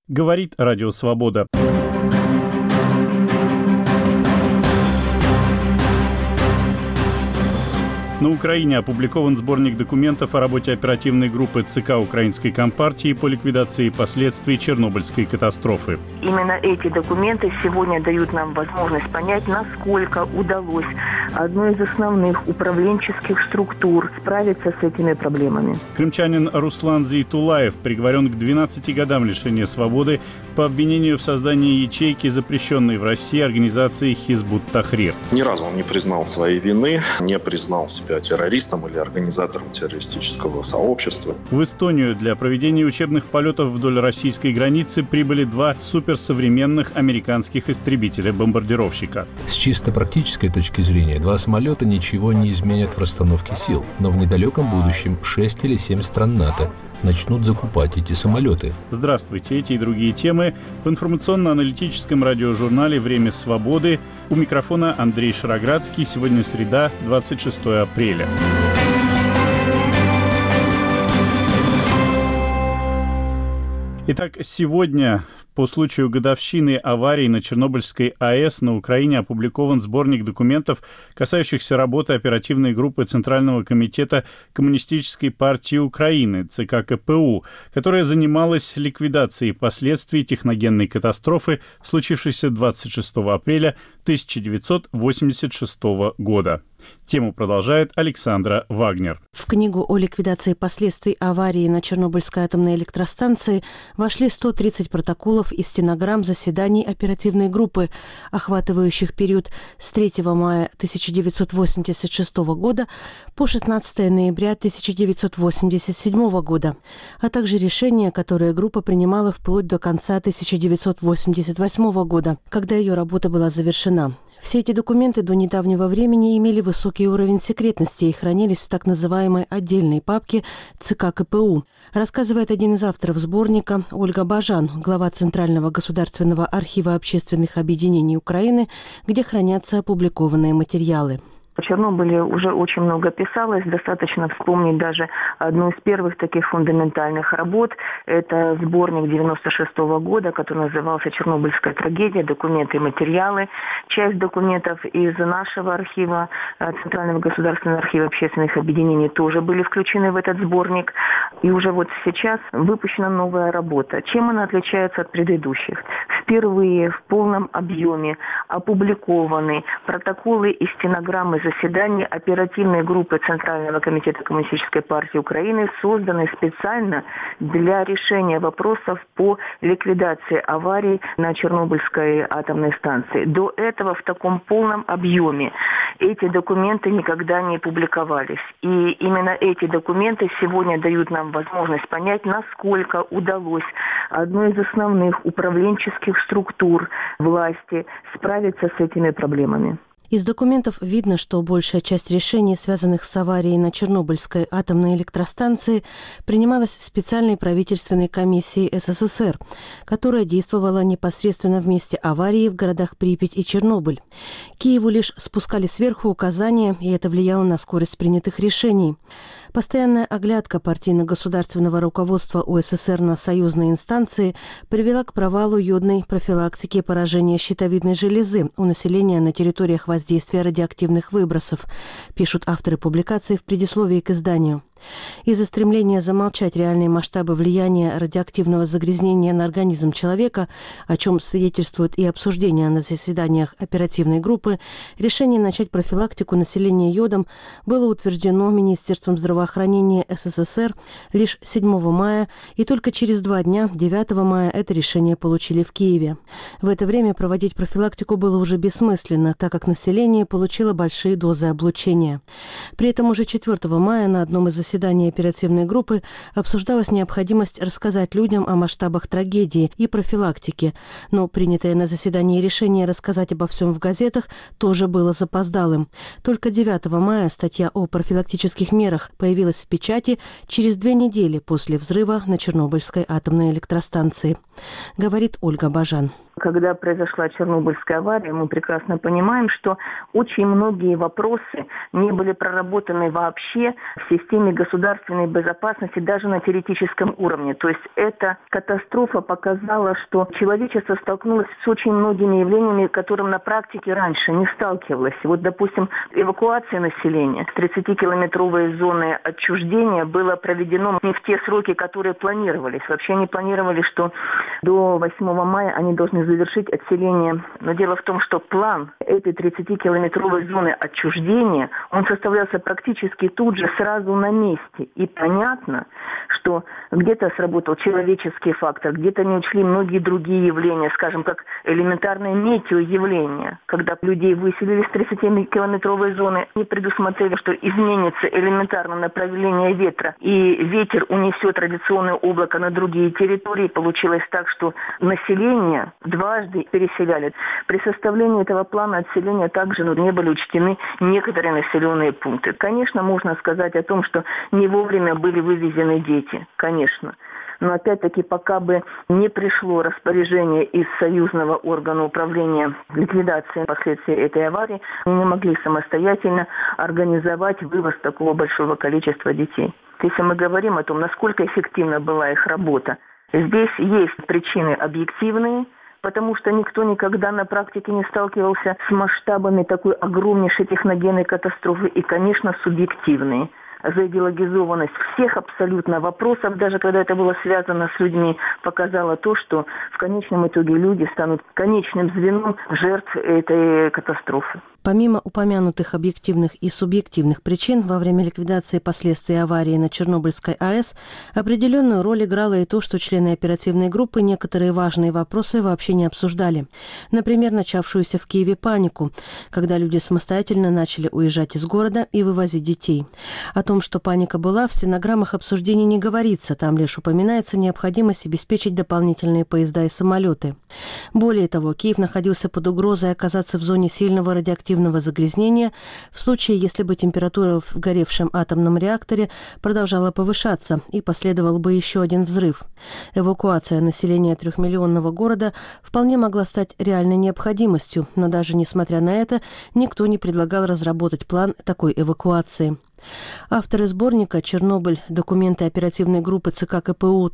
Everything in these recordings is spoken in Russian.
Говорит Радио Свобода. На Украине опубликован сборник документов о работе оперативной группы ЦК Украинской Компартии по ликвидации последствий Чернобыльской катастрофы. Именно эти документы сегодня дают нам возможность понять, насколько удалось одной из основных управленческих структур справиться с этими проблемами. Крымчанин Руслан Зейтулаев приговорен к 12 годам лишения свободы по обвинению в создании ячейки, запрещенной в России организации Хизбут Тахрир. Ни разу он не признал своей вины, не признал себя террористом или организатором террористического сообщества. В Эстонию для проведения учебных полетов вдоль российской границы прибыли 2 суперсовременных американских истребителя-бомбардировщика. С чисто практической точки зрения, 2 самолета ничего не изменят в расстановке сил, но в недалеком будущем 6 или 7 стран НАТО начнут закупать эти самолеты. Здравствуйте. Эти и другие темы в информационно-аналитическом радиожурнале «Время свободы». У микрофона Андрей Шароградский. Сегодня среда, 26 апреля. Итак, сегодня по случаю годовщины аварии на Чернобыльской АЭС на Украине опубликован сборник документов, касающихся работы оперативной группы Центрального комитета Коммунистической партии Украины, ЦК КПУ, которая занималась ликвидацией последствий техногенной катастрофы, случившейся 26 апреля 1986 года. Тему продолжает Александра Вагнер. В книгу о ликвидации последствий аварии на Чернобыльской атомной электростанции вошли 130 протоколов и стенограмм заседаний оперативной группы, охватывающих период с 3 мая 1986 года по 16 ноября 1987 года, а также решения, которые группа принимала вплоть до конца 1988 года, когда ее работа была завершена. Все эти документы до недавнего времени имели высокий уровень секретности и хранились в так называемой отдельной папке ЦК КПУ, рассказывает один из авторов сборника Ольга Бажан, глава Центрального государственного архива общественных объединений Украины, где хранятся опубликованные материалы. О Чернобыле уже очень много писалось. Достаточно вспомнить даже одну из первых таких фундаментальных работ. Это сборник 1996 года, который назывался «Чернобыльская трагедия. Документы и материалы». Часть документов из нашего архива, Центрального государственного архива общественных объединений, тоже были включены в этот сборник. И уже вот сейчас выпущена новая работа. Чем она отличается от предыдущих? Впервые в полном объеме опубликованы протоколы и стенограммы заседаний оперативной группы Центрального комитета Коммунистической партии Украины, созданной специально для решения вопросов по ликвидации аварий на Чернобыльской атомной станции. До этого в таком полном объеме эти документы никогда не публиковались. И именно эти документы сегодня дают нам возможность понять, насколько удалось одной из основных управленческих структур власти справиться с этими проблемами. Из документов видно, что большая часть решений, связанных с аварией на Чернобыльской атомной электростанции, принималась специальной правительственной комиссией СССР, которая действовала непосредственно в месте аварии в городах Припять и Чернобыль. Киеву лишь спускали сверху указания, и это влияло на скорость принятых решений. Постоянная оглядка партийно-государственного руководства УССР на союзные инстанции привела к провалу йодной профилактики поражения щитовидной железы у населения на территориях воздействия радиоактивных выбросов, пишут авторы публикации в предисловии к изданию. Из-за стремления замолчать реальные масштабы влияния радиоактивного загрязнения на организм человека, о чем свидетельствует и обсуждение на заседаниях оперативной группы, решение начать профилактику населения йодом было утверждено Министерством здравоохранения СССР лишь 7 мая, и только через 2 дня, 9 мая, это решение получили в Киеве. В это время проводить профилактику было уже бессмысленно, так как население получило большие дозы облучения. При этом уже 4 мая на одном из заседании оперативной группы обсуждалась необходимость рассказать людям о масштабах трагедии и профилактике, но принятое на заседании решение рассказать обо всем в газетах тоже было запоздалым. Только 9 мая статья о профилактических мерах появилась в печати через 2 недели после взрыва на Чернобыльской атомной электростанции, говорит Ольга Бажан. Когда произошла Чернобыльская авария, мы прекрасно понимаем, что очень многие вопросы не были проработаны вообще в системе государственной безопасности даже на теоретическом уровне. То есть эта катастрофа показала, что человечество столкнулось с очень многими явлениями, с которыми на практике раньше не сталкивалось. Вот, допустим, эвакуация населения с 30-километровой зоны отчуждения было проведено не в те сроки, которые планировались. Вообще они планировали, что до 8 мая они должны завершить отселение. Но дело в том, что план этой 30-километровой зоны отчуждения, он составлялся практически тут же, сразу на месте. И понятно, что где-то сработал человеческий фактор, где-то не учли многие другие явления, скажем, как элементарное метеоявление. Когда людей выселили с 30-километровой зоны, не предусмотрели, что изменится элементарно направление ветра, и ветер унесет радиационное облако на другие территории. Получилось так, что население дважды переселяли. При составлении этого плана отселения также не были учтены некоторые населенные пункты. Конечно, можно сказать о том, что не вовремя были вывезены дети. Конечно. Но опять-таки, пока бы не пришло распоряжение из союзного органа управления ликвидацией последствий этой аварии, мы не могли самостоятельно организовать вывоз такого большого количества детей. Если мы говорим о том, насколько эффективна была их работа, здесь есть причины объективные, потому что никто никогда на практике не сталкивался с масштабами такой огромнейшей техногенной катастрофы, и, конечно, субъективные. Заидеологизованность всех абсолютно вопросов, даже когда это было связано с людьми, показала то, что в конечном итоге люди станут конечным звеном жертв этой катастрофы. Помимо упомянутых объективных и субъективных причин, во время ликвидации последствий аварии на Чернобыльской АЭС определенную роль играло и то, что члены оперативной группы некоторые важные вопросы вообще не обсуждали. Например, начавшуюся в Киеве панику, когда люди самостоятельно начали уезжать из города и вывозить детей. О том, что паника была, в стенограммах обсуждений не говорится, там лишь упоминается необходимость обеспечить дополнительные поезда и самолеты. Более того, Киев находился под угрозой оказаться в зоне сильного радиоактивного загрязнения в случае, если бы температура в горевшем атомном реакторе продолжала повышаться и последовал бы еще один взрыв. Эвакуация населения 3-миллионного города вполне могла стать реальной необходимостью, но даже несмотря на это, никто не предлагал разработать план такой эвакуации. Авторы сборника «Чернобыль. Документы оперативной группы ЦК КПУ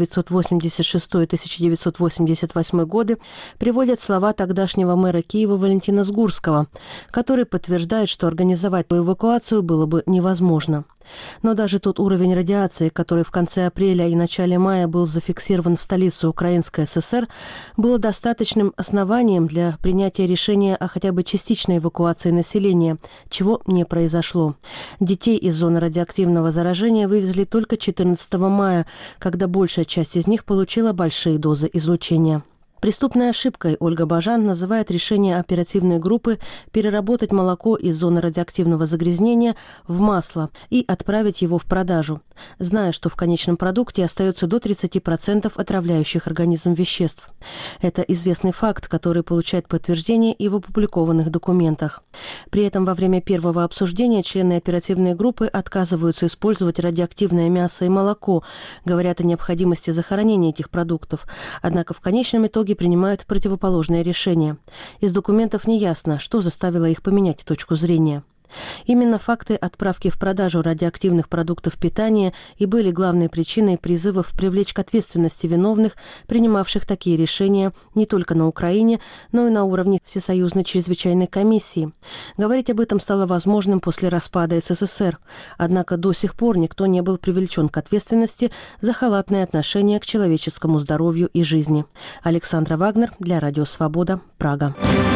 1986-1988 годы» приводят слова тогдашнего мэра Киева Валентина Сгурского, который подтверждает, что организовать эвакуацию было бы невозможно. Но даже тот уровень радиации, который в конце апреля и начале мая был зафиксирован в столице Украинской ССР, был достаточным основанием для принятия решения о хотя бы частичной эвакуации населения, чего не произошло. Детей из зоны радиоактивного заражения вывезли только 14 мая, когда большая часть из них получила большие дозы излучения. Преступной ошибкой Ольга Бажан называет решение оперативной группы переработать молоко из зоны радиоактивного загрязнения в масло и отправить его в продажу, зная, что в конечном продукте остается до 30% отравляющих организм веществ. Это известный факт, который получает подтверждение и в опубликованных документах. При этом во время первого обсуждения члены оперативной группы отказываются использовать радиоактивное мясо и молоко, говорят о необходимости захоронения этих продуктов. Однако в конечном итоге принимают противоположное решение. Из документов неясно, что заставило их поменять точку зрения. Именно факты отправки в продажу радиоактивных продуктов питания и были главной причиной призывов привлечь к ответственности виновных, принимавших такие решения не только на Украине, но и на уровне Всесоюзной чрезвычайной комиссии. Говорить об этом стало возможным после распада СССР. Однако до сих пор никто не был привлечен к ответственности за халатное отношение к человеческому здоровью и жизни. Александра Вагнер для Радио Свобода, Прага.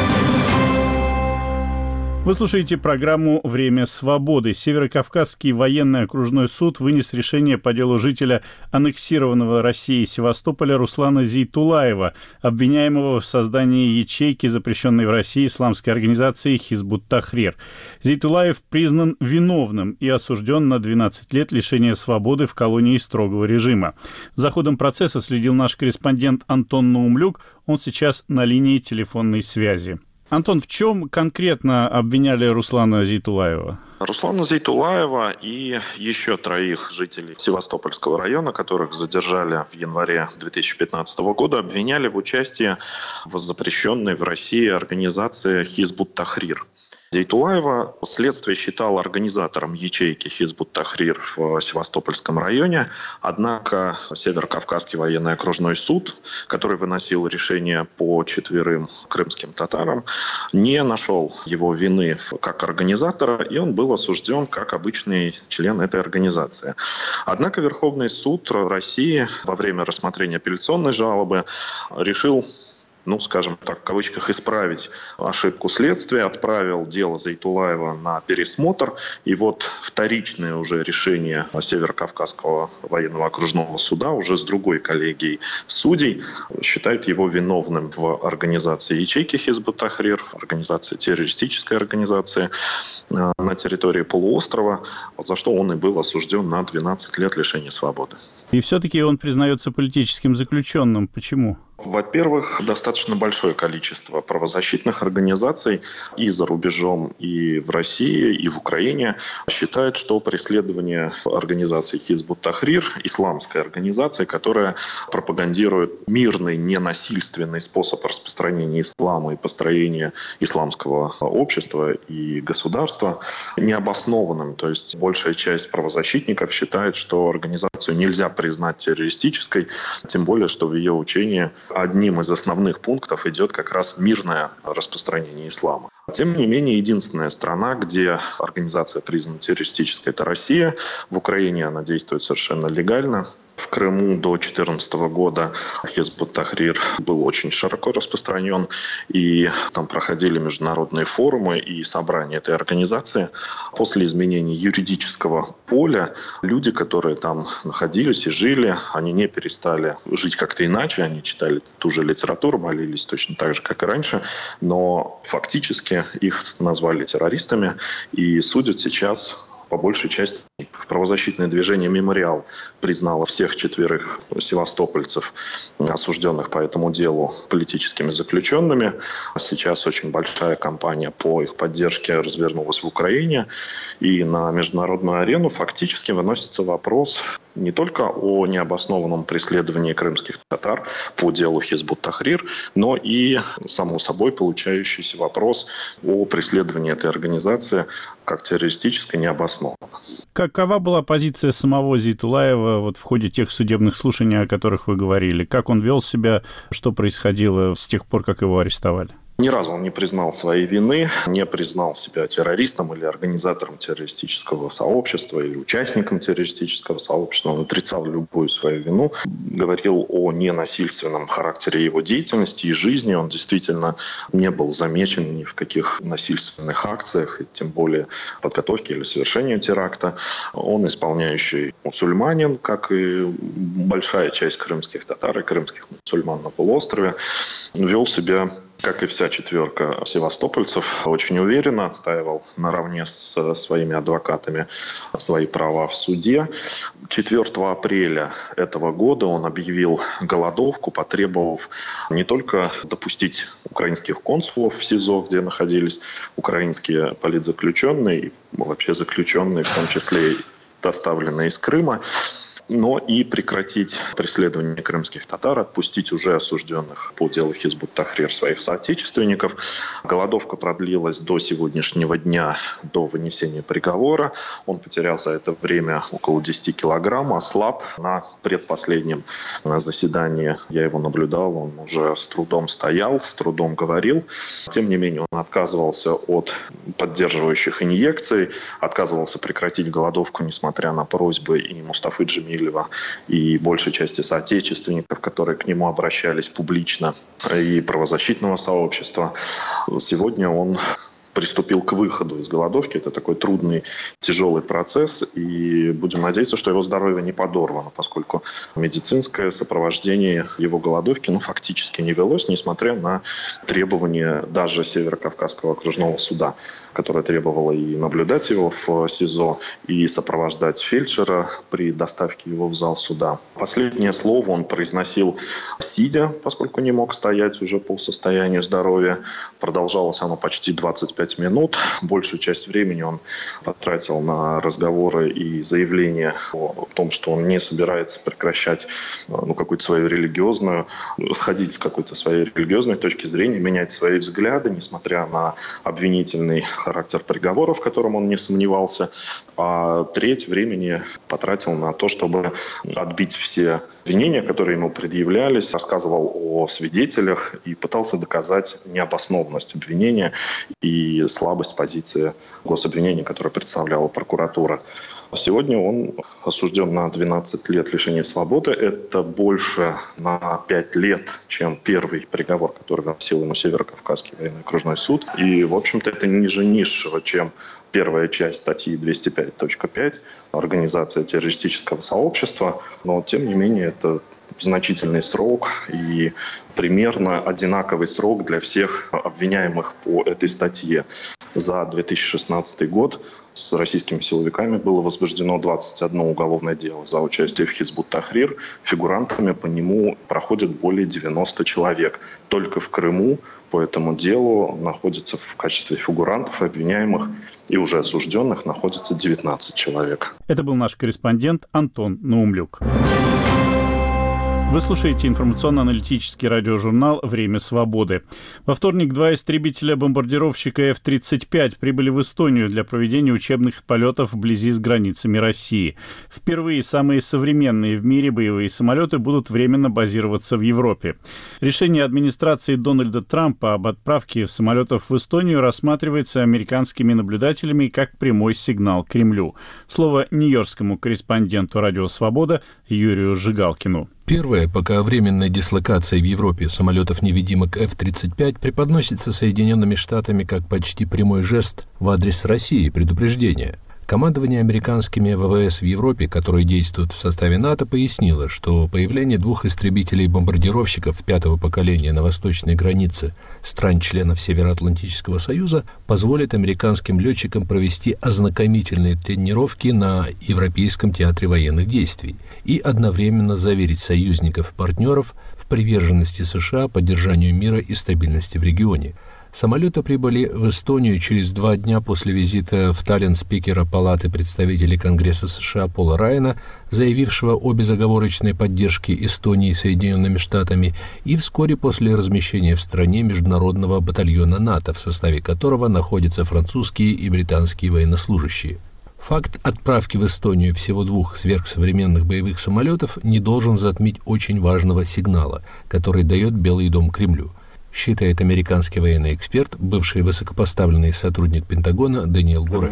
Вы слушаете программу «Время свободы». Северокавказский военный окружной суд вынес решение по делу жителя аннексированного Россией Севастополя Руслана Зейтулаева, обвиняемого в создании ячейки, запрещенной в России исламской организации «Хизбут-Тахрир». Зейтулаев признан виновным и осужден на 12 лет лишения свободы в колонии строгого режима. За ходом процесса следил наш корреспондент Антон Наумлюк. Он сейчас на линии телефонной связи. Антон, в чем конкретно обвиняли Руслана Зейтулаева? Руслана Зейтулаева и еще 3 жителей Севастопольского района, которых задержали в январе 2015 года, обвиняли в участии в запрещенной в России организации «Хизб ут-Тахрир». Зейтулаева следствие считало организатором ячейки «Хизб ут-Тахрир» в Севастопольском районе, однако Северо-Кавказский военный окружной суд, который выносил решение по 4 крымским татарам, не нашел его вины как организатора, и он был осужден как обычный член этой организации. Однако Верховный суд России во время рассмотрения апелляционной жалобы решил, скажем так, в кавычках, исправить ошибку следствия, отправил дело Зейтулаева на пересмотр. И вот вторичное уже решение Северо-Кавказского военного окружного суда уже с другой коллегией судей считает его виновным в организации ячейки «Хизб ут-Тахрир», организации, террористической организации на территории полуострова, за что он и был осужден на 12 лет лишения свободы. И все-таки он признается политическим заключенным. Почему? Во-первых, достаточно большое количество правозащитных организаций и за рубежом, и в России, и в Украине считают, что преследование организации «Хизб ут-Тахрир», исламской организации, которая пропагандирует мирный, ненасильственный способ распространения ислама и построения исламского общества и государства, необоснованным. То есть большая часть правозащитников считает, что организацию нельзя признать террористической, тем более, что в ее учении одним из основных пунктов идет как раз мирное распространение ислама. Тем не менее, единственная страна, где организация признана террористической, это Россия. В Украине она действует совершенно легально. В Крыму до 2014 года «Хизб ут-Тахрир» был очень широко распространен, и там проходили международные форумы и собрания этой организации. После изменения юридического поля люди, которые там находились и жили, они не перестали жить как-то иначе, они читали ту же литературу, молились точно так же, как и раньше, но фактически их назвали террористами и судят сейчас. По большей части правозащитное движение «Мемориал» признало всех 4 севастопольцев, осужденных по этому делу, политическими заключенными. Сейчас очень большая кампания по их поддержке развернулась в Украине. И на международную арену фактически выносится вопрос не только о необоснованном преследовании крымских татар по делу «Хизб ут-Тахрир», но и, само собой, получающийся вопрос о преследовании этой организации как террористической необоснованно. Какова была позиция самого Зейтулаева в ходе тех судебных слушаний, о которых вы говорили? Как он вел себя, что происходило с тех пор, как его арестовали? Ни разу он не признал своей вины, не признал себя террористом или организатором террористического сообщества или участником террористического сообщества. Он отрицал любую свою вину, говорил о ненасильственном характере его деятельности и жизни. Он действительно не был замечен ни в каких насильственных акциях, тем более подготовке или совершении теракта. Он исполняющий мусульманин, как и большая часть крымских татар и крымских мусульман на полуострове, вел себя, как и вся 4 севастопольцев, очень уверенно отстаивал наравне с своими адвокатами свои права в суде. 4 апреля этого года он объявил голодовку, потребовав не только допустить украинских консулов в СИЗО, где находились украинские политзаключенные, и вообще заключенные, в том числе и доставленные из Крыма, но и прекратить преследование крымских татар, отпустить уже осужденных по делу «Хизб ут-Тахрир» своих соотечественников. Голодовка продлилась до сегодняшнего дня, до вынесения приговора. Он потерял за это время около 10 килограмм, ослаб. На предпоследнем заседании я его наблюдал, он уже с трудом стоял, с трудом говорил. Тем не менее, он отказывался от поддерживающих инъекций, отказывался прекратить голодовку, несмотря на просьбы и Мустафы Джемилева, и большей части соотечественников, которые к нему обращались публично, и правозащитного сообщества. Сегодня он приступил к выходу из голодовки. Это такой трудный, тяжелый процесс, и будем надеяться, что его здоровье не подорвано, поскольку медицинское сопровождение его голодовки фактически не велось, несмотря на требования даже Северо-Кавказского окружного суда, которое требовало и наблюдать его в СИЗО, и сопровождать фельдшера при доставке его в зал суда. Последнее слово он произносил сидя, поскольку не мог стоять уже по состоянию здоровья. Продолжалось оно почти 25 45 минут. Большую часть времени он потратил на разговоры и заявления о том, что он не собирается прекращать какую-то свою религиозную, сходить с какой-то своей религиозной точки зрения, менять свои взгляды, несмотря на обвинительный характер приговора, в котором он не сомневался. А треть времени потратил на то, чтобы отбить все обвинения, которые ему предъявлялись, рассказывал о свидетелях и пытался доказать необоснованность обвинения и слабость позиции гособвинения, которое представляла прокуратура. Сегодня он осужден на 12 лет лишения свободы. Это больше на 5 лет, чем первый приговор, который выносил ему Северо-Кавказский военный окружной суд. И, в общем-то, это ниже низшего, чем первая часть статьи 205.5 «Организация террористического сообщества». Но, тем не менее, это значительный срок и примерно одинаковый срок для всех обвиняемых по этой статье. За 2016 год с российскими силовиками было возбуждено 21 уголовное дело за участие в Хизбут-Тахрир. Фигурантами по нему проходят более 90 человек. Только в Крыму по этому делу находится в качестве фигурантов, обвиняемых и уже осужденных находится 19 человек. Это был наш корреспондент Антон Наумлюк. Вы слушаете информационно-аналитический радиожурнал «Время свободы». Во вторник 2 истребителя-бомбардировщика F-35 прибыли в Эстонию для проведения учебных полетов вблизи с границами России. Впервые самые современные в мире боевые самолеты будут временно базироваться в Европе. Решение администрации Дональда Трампа об отправке самолетов в Эстонию рассматривается американскими наблюдателями как прямой сигнал Кремлю. Слово нью-йоркскому корреспонденту «Радио Свобода» Юрию Жигалкину. Первое, пока временная дислокация в Европе самолетов-невидимок F-35 преподносится Соединенными Штатами как почти прямой жест в адрес России, предупреждение. Командование американскими ВВС в Европе, которые действуют в составе НАТО, пояснило, что появление 2 истребителей-бомбардировщиков 5-го поколения на восточной границе стран-членов Североатлантического союза позволит американским летчикам провести ознакомительные тренировки на Европейском театре военных действий и одновременно заверить союзников-партнеров в приверженности США поддержанию мира и стабильности в регионе. Самолеты прибыли в Эстонию через 2 дня после визита в Таллин спикера Палаты представителей Конгресса США Пола Райана, заявившего о безоговорочной поддержке Эстонии Соединенными Штатами, и вскоре после размещения в стране международного батальона НАТО, в составе которого находятся французские и британские военнослужащие. Факт отправки в Эстонию всего 2 сверхсовременных боевых самолетов не должен затмить очень важного сигнала, который дает Белый дом Кремлю, считает американский военный эксперт, бывший высокопоставленный сотрудник Пентагона Дэниел Гуре.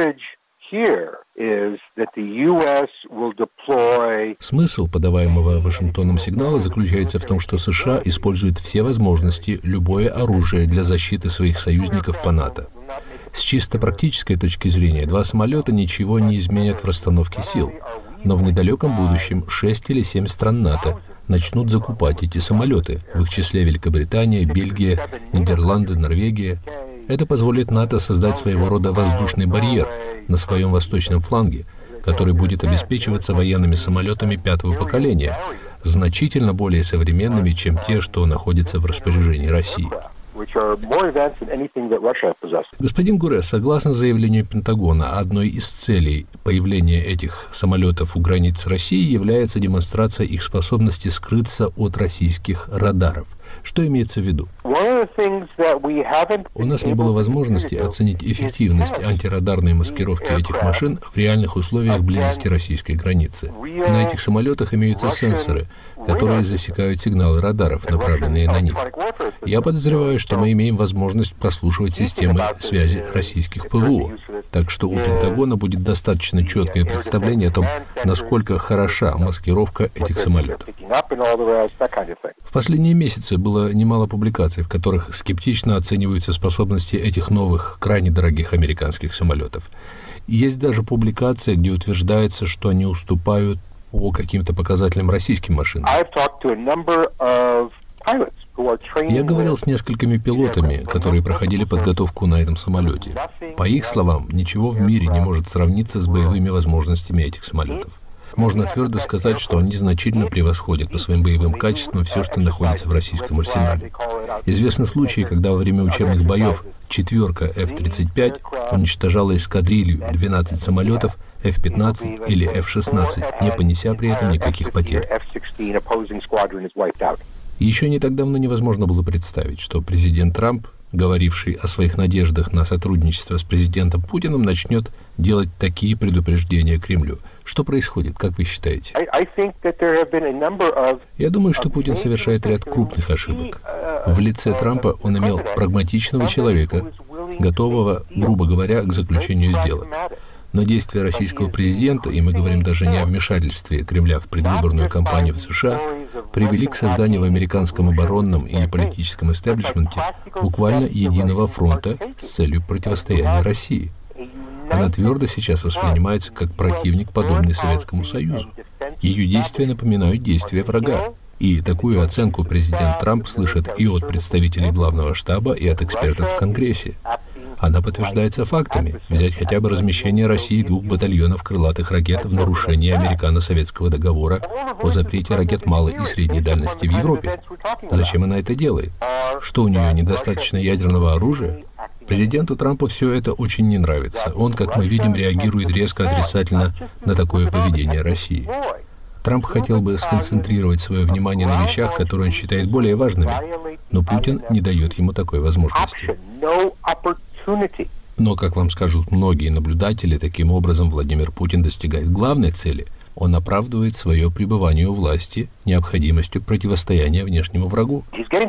Смысл подаваемого Вашингтоном сигнала заключается в том, что США используют все возможности, любое оружие для защиты своих союзников по НАТО. С чисто практической точки зрения 2 самолета ничего не изменят в расстановке сил, но в недалеком будущем 6 или 7 стран НАТО начнут закупать эти самолеты, в их числе Великобритания, Бельгия, Нидерланды, Норвегия. Это позволит НАТО создать своего рода воздушный барьер на своем восточном фланге, который будет обеспечиваться военными самолетами 5-го поколения, значительно более современными, чем те, что находятся в распоряжении России. Господин Гуре, согласно заявлению Пентагона, одной из целей появления этих самолетов у границ России является демонстрация их способности скрыться от российских радаров. Что имеется в виду? У нас не было возможности оценить эффективность антирадарной маскировки этих машин в реальных условиях близости российской границы. На этих самолетах имеются сенсоры, которые засекают сигналы радаров, направленные на них. Я подозреваю, что мы имеем возможность прослушивать системы связи российских ПВО, так что у Пентагона будет достаточно четкое представление о том, насколько хороша маскировка этих самолетов. В последние месяцы было немало публикаций, в которых скептично оцениваются способности этих новых, крайне дорогих американских самолетов. Есть даже публикация, где утверждается, что они уступают по каким-то показателям российским машинам. Я говорил с несколькими пилотами, которые проходили подготовку на этом самолете. По их словам, ничего в мире не может сравниться с боевыми возможностями этих самолетов. можно твердо сказать, что они значительно превосходят по своим боевым качествам все, что находится в российском арсенале. Известны случаи, когда во время учебных боев четверка F-35 уничтожала эскадрилью 12 самолетов F-15 или F-16, не понеся при этом никаких потерь. Еще не так давно невозможно было представить, что президент Трамп, говоривший о своих надеждах на сотрудничество с президентом Путиным, начнет делать такие предупреждения Кремлю. Что происходит, как вы считаете? Я думаю, что Путин совершает ряд крупных ошибок. В лице Трампа он имел прагматичного человека, готового, грубо говоря, к заключению сделок. Но действия российского президента, и мы говорим даже не о вмешательстве Кремля в предвыборную кампанию в США, привели к созданию в американском оборонном и политическом истеблишменте буквально единого фронта с целью противостояния России. Она твердо сейчас воспринимается как противник, подобный Советскому Союзу. Ее действия напоминают действия врага. И такую оценку президент Трамп слышит и от представителей главного штаба, и от экспертов в Конгрессе. Она подтверждается фактами. Взять хотя бы размещение России 2 батальонов крылатых ракет в нарушении американо-советского договора о запрете ракет малой и средней дальности в Европе. Зачем она это делает? Что, у нее недостаточно ядерного оружия? Президенту Трампу все это очень не нравится. Он, как мы видим, реагирует резко отрицательно на такое поведение России. Трамп хотел бы сконцентрировать свое внимание на вещах, которые он считает более важными, но Путин не дает ему такой возможности. Но, как вам скажут многие наблюдатели, таким образом Владимир Путин достигает главной цели. Он оправдывает свое пребывание у власти необходимостью противостояния внешнему врагу.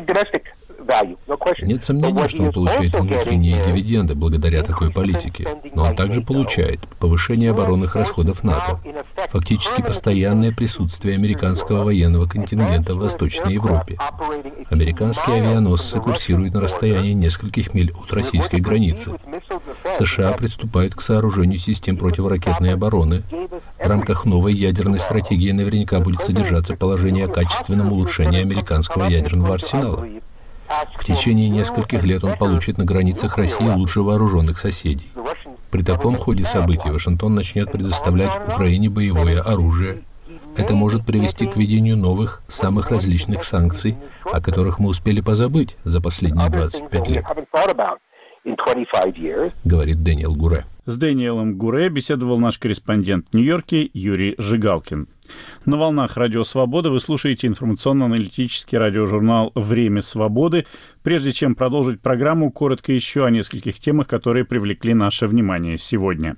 Нет сомнения, что он получает внутренние дивиденды благодаря такой политике, но он также получает повышение оборонных расходов НАТО, фактически постоянное присутствие американского военного контингента в Восточной Европе. Американские авианосцы курсируют на расстоянии нескольких миль от российской границы. США приступают к сооружению систем противоракетной обороны. В рамках новой ядерной стратегии наверняка будет содержаться положение о качественном улучшении американского ядерного арсенала. В течение нескольких лет он получит на границах России лучше вооруженных соседей. При таком ходе событий Вашингтон начнет предоставлять Украине боевое оружие. Это может привести к введению новых, самых различных санкций, о которых мы успели позабыть за последние 25 лет, говорит Дэниел Гуре. С Дэниелом Гуре беседовал наш корреспондент в Нью-Йорке Юрий Жигалкин. На волнах Радио Свобода вы слушаете информационно-аналитический радиожурнал «Время свободы». Прежде чем продолжить программу, коротко еще о нескольких темах, которые привлекли наше внимание сегодня.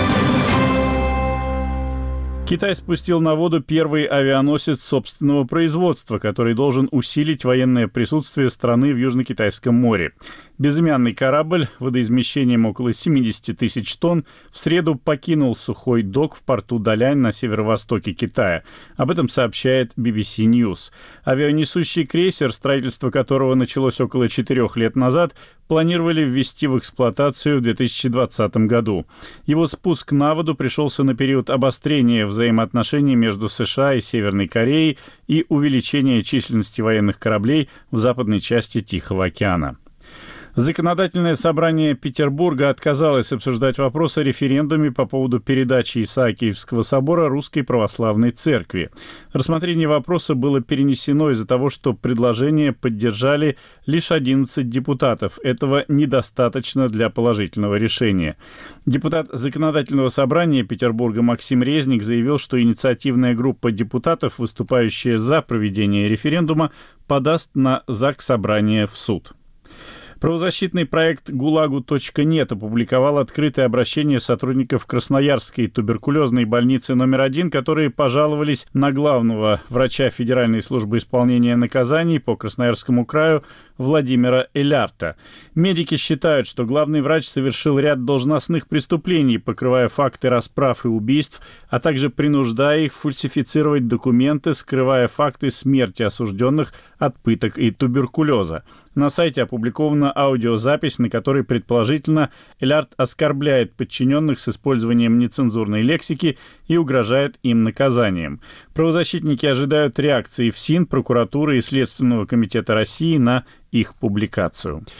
Китай спустил на воду первый авианосец собственного производства, который должен усилить военное присутствие страны в Южно-Китайском море. Безымянный корабль водоизмещением около 70 тысяч тонн в среду покинул сухой док в порту Далянь на северо-востоке Китая. Об этом сообщает BBC News. Авианесущий крейсер, строительство которого началось около 4 лет назад, планировали ввести в эксплуатацию в 2020 году. Его спуск на воду пришелся на период обострения взаимоотношений между США и Северной Кореей и увеличения численности военных кораблей в западной части Тихого океана. Законодательное собрание Петербурга отказалось обсуждать вопрос о референдуме по поводу передачи Исаакиевского собора Русской Православной Церкви. Рассмотрение вопроса было перенесено из-за того, что предложение поддержали лишь 11 депутатов. Этого недостаточно для положительного решения. Депутат Законодательного собрания Петербурга Максим Резник заявил, что инициативная группа депутатов, выступающая за проведение референдума, подаст на Заксобрание в суд. Правозащитный проект «ГУЛАГу.нет» опубликовал открытое обращение сотрудников Красноярской туберкулезной больницы номер 1, которые пожаловались на главного врача Федеральной службы исполнения наказаний по Красноярскому краю Владимира Элярта. Медики считают, что главный врач совершил ряд должностных преступлений, покрывая факты расправ и убийств, а также принуждая их фальсифицировать документы, скрывая факты смерти осужденных от пыток и туберкулеза. На сайте опубликована аудиозапись, на которой, предположительно, Элярт оскорбляет подчиненных с использованием нецензурной лексики и угрожает им наказанием. Правозащитники ожидают реакции ФСИН, прокуратуры и Следственного комитета России на их публикацию.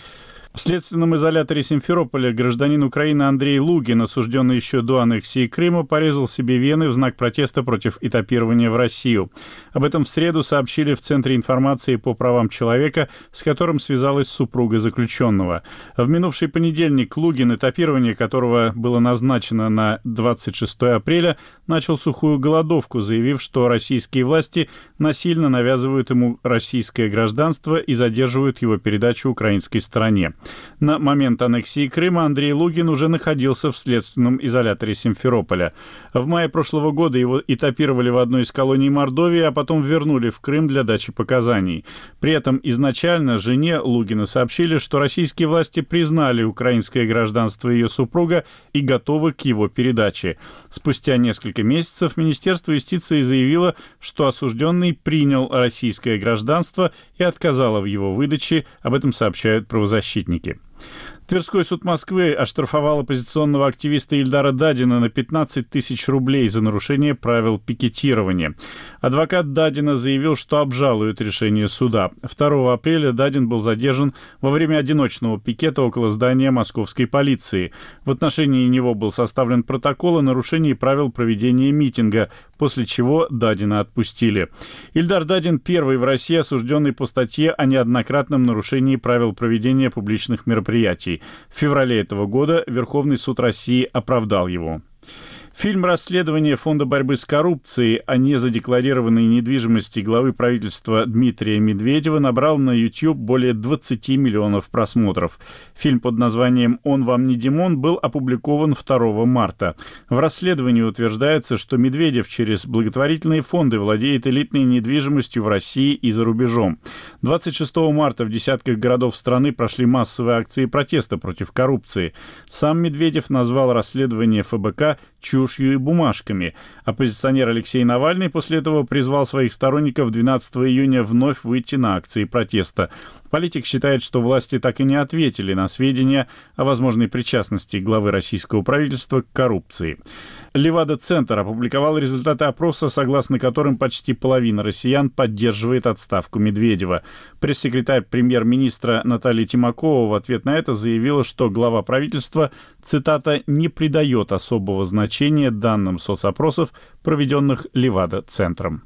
В следственном изоляторе Симферополя гражданин Украины Андрей Лугин, осужденный еще до аннексии Крыма, порезал себе вены в знак протеста против этапирования в Россию. Об этом в среду сообщили в Центре информации по правам человека, с которым связалась супруга заключенного. В минувший понедельник Лугин, этапирование которого было назначено на 26 апреля, начал сухую голодовку, заявив, что российские власти насильно навязывают ему российское гражданство и задерживают его передачу украинской стороне. На момент аннексии Крыма Андрей Лугин уже находился в следственном изоляторе Симферополя. В мае прошлого года его этапировали в одной из колоний Мордовии, а потом вернули в Крым для дачи показаний. При этом изначально жене Лугина сообщили, что российские власти признали украинское гражданство ее супруга и готовы к его передаче. Спустя несколько месяцев Министерство юстиции заявило, что осужденный принял российское гражданство и отказало в его выдаче. Об этом сообщают правозащитники. Тверской суд Москвы оштрафовал оппозиционного активиста Ильдара Дадина на 15 тысяч рублей за нарушение правил пикетирования. Адвокат Дадина заявил, что обжалует решение суда. 2 апреля Дадин был задержан во время одиночного пикета около здания московской полиции. В отношении него был составлен протокол о нарушении правил проведения митинга, после чего Дадина отпустили. Ильдар Дадин первый в России осужденный по статье о неоднократном нарушении правил проведения публичных мероприятий. В феврале этого года Верховный суд России оправдал его. Фильм «Расследование Фонда борьбы с коррупцией» о незадекларированной недвижимости главы правительства Дмитрия Медведева набрал на YouTube более 20 миллионов просмотров. Фильм под названием «Он вам не Димон» был опубликован 2 марта. В расследовании утверждается, что Медведев через благотворительные фонды владеет элитной недвижимостью в России и за рубежом. 26 марта в десятках городов страны прошли массовые акции протеста против коррупции. Сам Медведев назвал расследование ФБК чушью и бумажками. Оппозиционер Алексей Навальный после этого призвал своих сторонников 12 июня вновь выйти на акции протеста. Политик считает, что власти так и не ответили на сведения о возможной причастности главы российского правительства к коррупции. Левада-центр опубликовал результаты опроса, согласно которым почти половина россиян поддерживает отставку Медведева. Пресс-секретарь премьер-министра Наталья Тимакова в ответ на это заявила, что глава правительства, цитата, «не придает особого значения данным соцопросов, проведенных Левада-центром».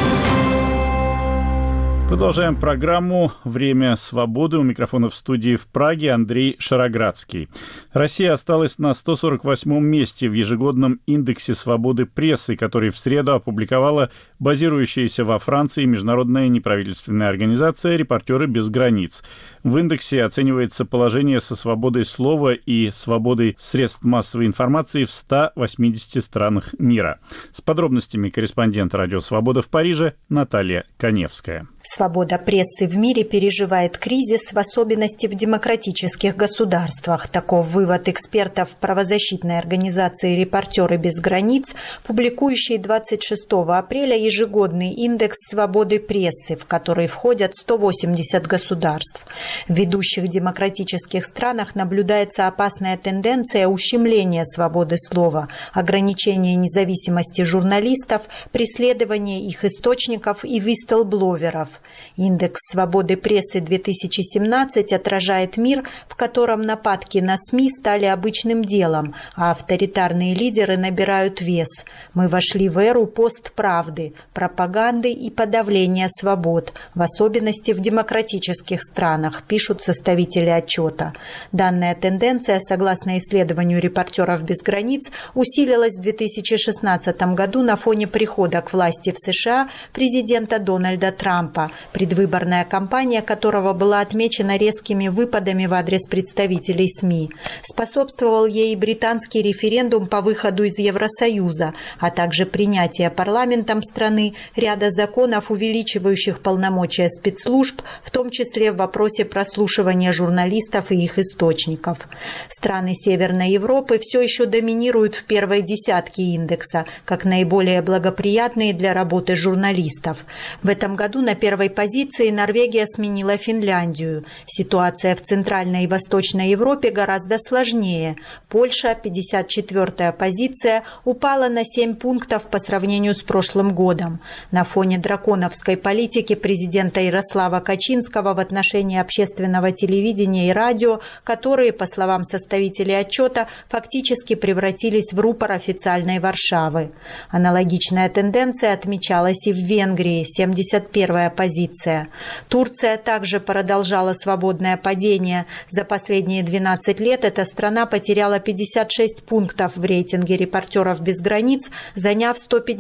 Продолжаем программу «Время свободы». У микрофона в студии в Праге Андрей Шароградский. Россия осталась на 148-м месте в ежегодном индексе свободы прессы, который в среду опубликовала базирующаяся во Франции международная неправительственная организация «Репортеры без границ». В индексе оценивается положение со свободой слова и свободой средств массовой информации в 180 странах мира. С подробностями корреспондент «Радио Свобода» в Париже Наталья Коневская. Свобода прессы в мире переживает кризис, в особенности в демократических государствах. Таков вывод экспертов правозащитной организации «Репортеры без границ», публикующей 26 апреля ежегодный индекс свободы прессы, в который входят 180 государств. В ведущих демократических странах наблюдается опасная тенденция ущемления свободы слова, ограничения независимости журналистов, преследования их источников и вистелбловеров. Индекс свободы прессы 2017 отражает мир, в котором нападки на СМИ стали обычным делом, а авторитарные лидеры набирают вес. Мы вошли в эру постправды, пропаганды и подавления свобод, в особенности в демократических странах, пишут составители отчета. Данная тенденция, согласно исследованию «Репортеров без границ», усилилась в 2016 году на фоне прихода к власти в США президента Дональда Трампа, предвыборная кампания которого была отмечена резкими выпадами в адрес представителей СМИ. Способствовал ей британский референдум по выходу из Евросоюза, а также принятие парламентом страны ряда законов, увеличивающих полномочия спецслужб, в том числе в вопросе прослушивания журналистов и их источников. Страны Северной Европы все еще доминируют в первой десятке индекса, как наиболее благоприятные для работы журналистов. В этом году на первой первой позиции Норвегия сменила Финляндию. Ситуация в Центральной и Восточной Европе гораздо сложнее. Польша, 54-я позиция, упала на 7 пунктов по сравнению с прошлым годом. На фоне драконовской политики президента Ярослава Качинского в отношении общественного телевидения и радио, которые, по словам составителей отчета, фактически превратились в рупор официальной Варшавы. Аналогичная тенденция отмечалась и в Венгрии, 71-я позиция. Турция также продолжала свободное падение. За последние 12 лет эта страна потеряла 56 пунктов в рейтинге «Репортеров без границ», заняв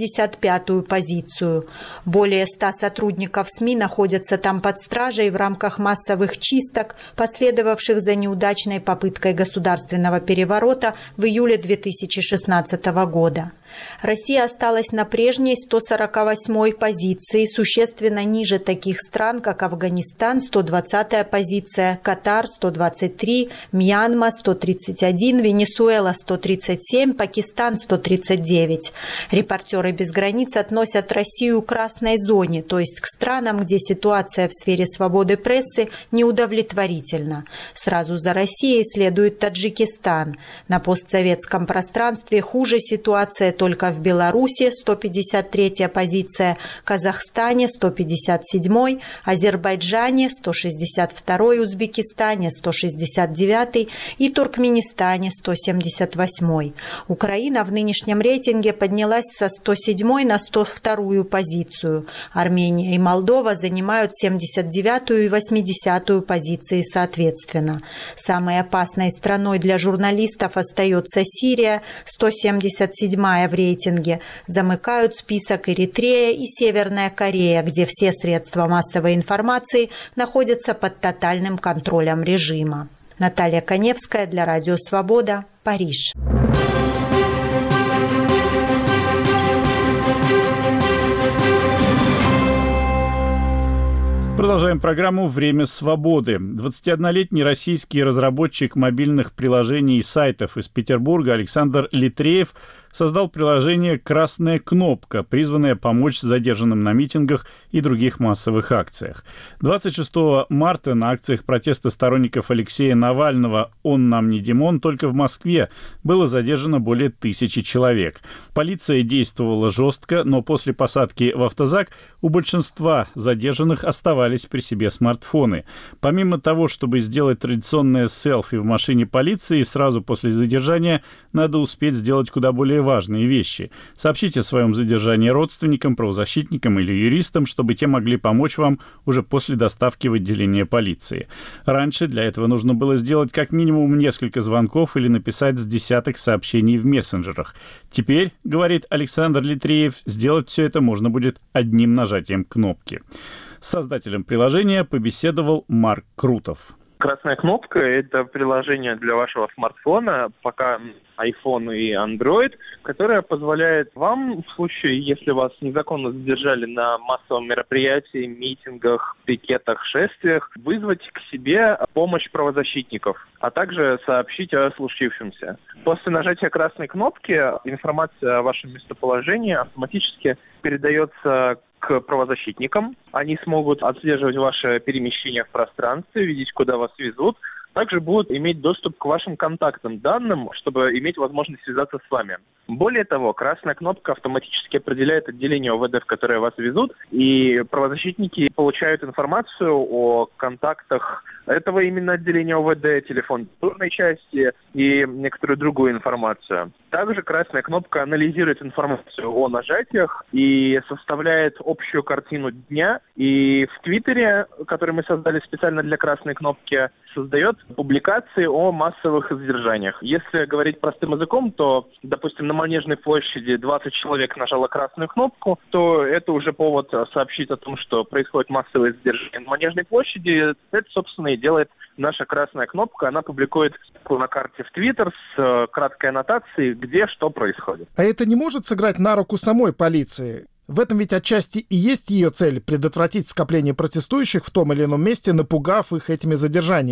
155-ю позицию. Более 100 сотрудников СМИ находятся там под стражей в рамках массовых чисток, последовавших за неудачной попыткой государственного переворота в июле 2016 года. Россия осталась на прежней 148-й позиции, существенно ниже таких стран, как Афганистан, 120-я позиция, Катар, 123, Мьянма, 131, Венесуэла, 137, Пакистан, 139. «Репортеры без границ» относят Россию к красной зоне, то есть к странам, где ситуация в сфере свободы прессы неудовлетворительна. Сразу за Россией следует Таджикистан. На постсоветском пространстве хуже ситуация только в Беларуси, 153-я позиция, Казахстане, 157-й, Азербайджане, 162-й, Узбекистане, 169-й и Туркменистане, 178-й. Украина в нынешнем рейтинге поднялась со 107-й на 102-ю позицию. Армения и Молдова занимают 79-ю и 80-ю позиции соответственно. Самой опасной страной для журналистов остается Сирия, 177-я в рейтинге. Замыкают список Эритрея и Северная Корея, где все средства массовой информации находятся под тотальным контролем режима. Наталья Коневская для Радио Свобода, Париж. Продолжаем программу «Время свободы». 21-летний российский разработчик мобильных приложений и сайтов из Петербурга Александр Литреев создал приложение «Красная кнопка», призванное помочь задержанным на митингах и других массовых акциях. 26 марта на акциях протеста сторонников Алексея Навального «Он нам не Димон» только в Москве было задержано более 1000 человек. Полиция действовала жестко, но после посадки в автозак у большинства задержанных оставались при себе смартфоны. Помимо того, чтобы сделать традиционное селфи в машине полиции, сразу после задержания надо успеть сделать куда более важные вещи. Сообщите о своем задержании родственникам, правозащитникам или юристам, чтобы те могли помочь вам уже после доставки в отделение полиции. Раньше для этого нужно было сделать как минимум несколько звонков или написать с десяток сообщений в мессенджерах. Теперь, говорит Александр Литреев, сделать все это можно будет одним нажатием кнопки. С создателем приложения побеседовал Марк Крутов. Красная кнопка – это приложение для вашего смартфона, пока iPhone и Android, которое позволяет вам, в случае, если вас незаконно задержали на массовом мероприятии, митингах, пикетах, шествиях, вызвать к себе помощь правозащитников, а также сообщить о случившемся. После нажатия красной кнопки информация о вашем местоположении автоматически передается к правозащитникам. Они смогут отслеживать ваше перемещение в пространстве, видеть, куда вас везут. Также будут иметь доступ к вашим контактным данным, чтобы иметь возможность связаться с вами. Более того, красная кнопка автоматически определяет отделение ОВД, в которое вас везут, и правозащитники получают информацию о контактах этого именно отделения ОВД, телефон дежурной части и некоторую другую информацию. Также красная кнопка анализирует информацию о нажатиях и составляет общую картину дня. И в Твиттере, который мы создали специально для красной кнопки, создает публикации о массовых задержаниях. Если говорить простым языком, то, допустим, на Манежной площади 20 человек нажало красную кнопку, то это уже повод сообщить о том, что происходит массовое задержание на Манежной площади. Это, собственно, и делает наша красная кнопка. Она публикует на карте в Твиттер с краткой аннотацией, где что происходит. А это не может сыграть на руку самой полиции? В этом ведь отчасти и есть ее цель – предотвратить скопление протестующих в том или ином месте, напугав их этими задержаниями.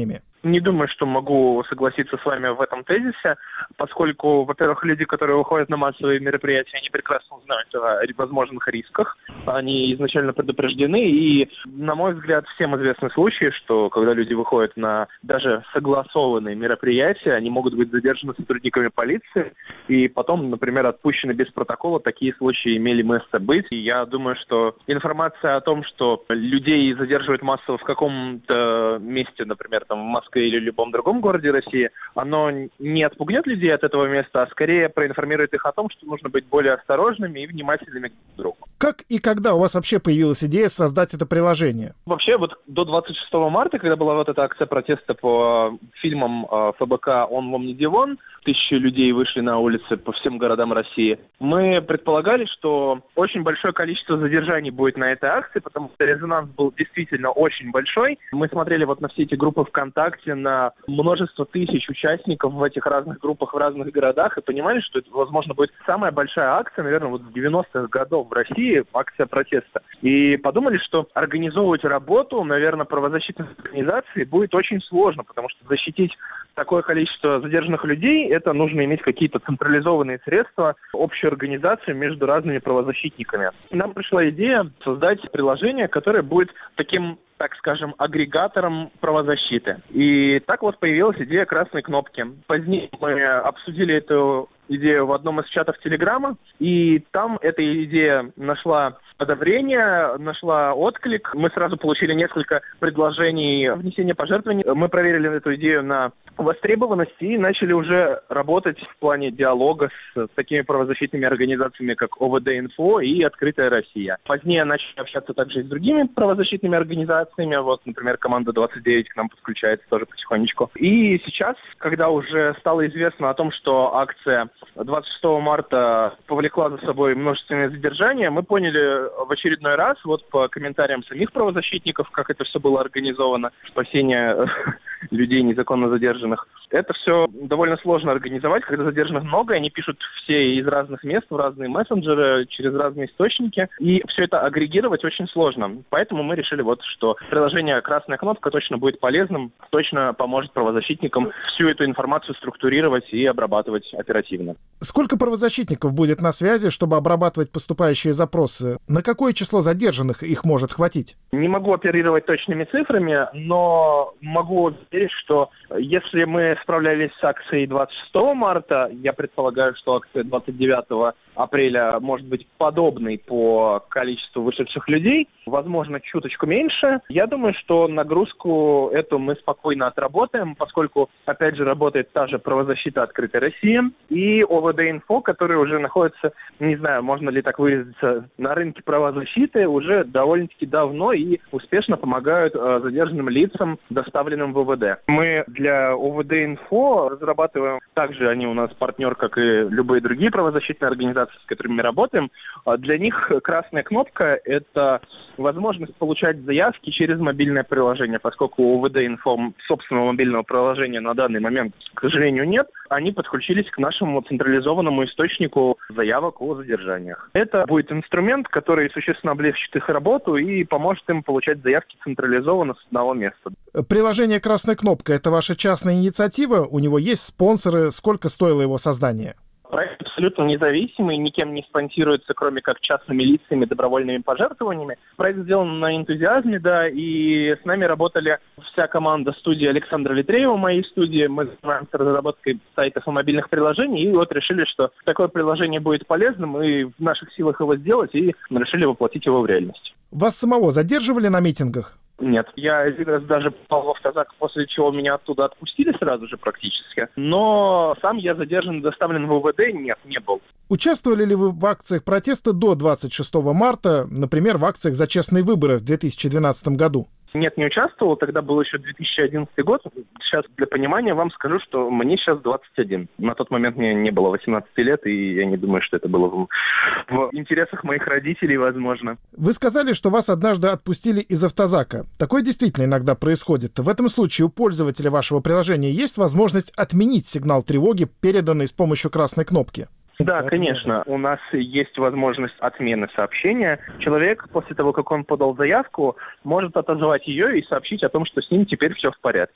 не думаю, что могу согласиться с вами в этом тезисе, поскольку, во-первых, люди, которые выходят на массовые мероприятия, они прекрасно знают о возможных рисках, они изначально предупреждены, и, на мой взгляд, всем известны случаи, что когда люди выходят на даже согласованные мероприятия, они могут быть задержаны сотрудниками полиции, и потом, например, отпущены без протокола. Такие случаи имели место быть, и я думаю, что информация о том, что людей задерживают массово в каком-то месте, например, там в Москве или в любом другом городе России, оно не отпугнет людей от этого места, а скорее проинформирует их о том, что нужно быть более осторожными и внимательными друг к другу. Как и когда у вас вообще появилась идея создать это приложение? Вообще, вот до 26 марта, когда была вот эта акция протеста по фильмам ФБК «Он вам не Дивон», 1000 людей вышли на улицы по всем городам России, мы предполагали, что очень большое количество задержаний будет на этой акции, потому что резонанс был действительно очень большой. Мы смотрели вот на все эти группы ВКонтакте, на множество тысяч участников в этих разных группах в разных городах и понимали, что это, возможно, будет самая большая акция, наверное, вот в 90-х годов в России, акция протеста. И подумали, что организовывать работу, наверное, правозащитных организаций будет очень сложно, потому что защитить такое количество задержанных людей, это нужно иметь какие-то централизованные средства, общую организацию между разными правозащитниками. И нам пришла идея создать приложение, которое будет таким, так скажем, агрегатором правозащиты. И так вот появилась идея красной кнопки. Позднее мы обсудили эту идею в одном из чатов Телеграма, и там эта идея нашла одобрение, нашла отклик. Мы сразу получили несколько предложений внесения пожертвований. Мы проверили эту идею на востребованность и начали уже работать в плане диалога с такими правозащитными организациями, как ОВД-Инфо и Открытая Россия. Позднее начали общаться также и с другими правозащитными организациями. Вот, например, команда 29 к нам подключается тоже потихонечку. И сейчас, когда уже стало известно о том, что акция 26 марта повлекла за собой множественные задержания, мы поняли в очередной раз, вот по комментариям самих правозащитников, как это все было организовано, спасение людей незаконно задержанных. Это все довольно сложно организовать, когда задержанных много, они пишут все из разных мест, в разные мессенджеры, через разные источники, и все это агрегировать очень сложно. Поэтому мы решили вот, что приложение «Красная кнопка» точно будет полезным, точно поможет правозащитникам всю эту информацию структурировать и обрабатывать оперативно. Сколько правозащитников будет на связи, чтобы обрабатывать поступающие запросы? На какое число задержанных их может хватить? Не могу оперировать точными цифрами, но могу верить, что если мы справлялись с акцией 26 марта, я предполагаю, что акция 29 апреля может быть подобной по количеству вышедших людей, возможно, чуточку меньше. Я думаю, что нагрузку эту мы спокойно отработаем, поскольку, опять же, работает та же правозащита «Открытая Россия» и ОВД-Инфо, которые уже находятся, не знаю, можно ли так выразиться, на рынке правозащиты уже довольно-таки давно и успешно помогают задержанным лицам, доставленным в ОВД. Мы для ОВД-Инфо разрабатываем, также они у нас партнер, как и любые другие правозащитные организации, с которыми мы работаем. Для них красная кнопка – это возможность получать заявки через мобильное приложение, поскольку у ОВД-Инфо собственного мобильного приложения на данный момент, к сожалению, нет. Они подключились к нашему централизованному источнику заявок о задержаниях. Это будет инструмент, который существенно облегчит их работу и поможет им получать заявки централизованно с одного места. Приложение «Красная кнопка» — это ваша частная инициатива? У него есть спонсоры? Сколько стоило его создание? Проект абсолютно независимый, никем не спонсируется, кроме как частными лицами, добровольными пожертвованиями. Проект сделан на энтузиазме, да, и с нами работали вся команда студии Александра Литреева, моей студии. Мы занимаемся разработкой сайтов и мобильных приложений, и вот решили, что такое приложение будет полезным, и в наших силах его сделать, и решили воплотить его в реальность. Вас самого задерживали на митингах? Нет, я один раз даже попал в автозак, после чего меня оттуда отпустили сразу же практически. Но сам я задержан и доставлен в УВД, нет, не был. Участвовали ли вы в акциях протеста до 26 марта, например, в акциях за честные выборы в 2012 году? Нет, не участвовал, тогда был еще 2011 год. Сейчас для понимания вам скажу, что мне сейчас 21. На тот момент мне не было 18 лет, и я не думаю, что это было в интересах моих родителей, возможно. Вы сказали, что вас однажды отпустили из автозака. Такое действительно иногда происходит. В этом случае у пользователя вашего приложения есть возможность отменить сигнал тревоги, переданный с помощью красной кнопки? Да, конечно. У нас есть возможность отмены сообщения. Человек, после того, как он подал заявку, может отозвать ее и сообщить о том, что с ним теперь все в порядке.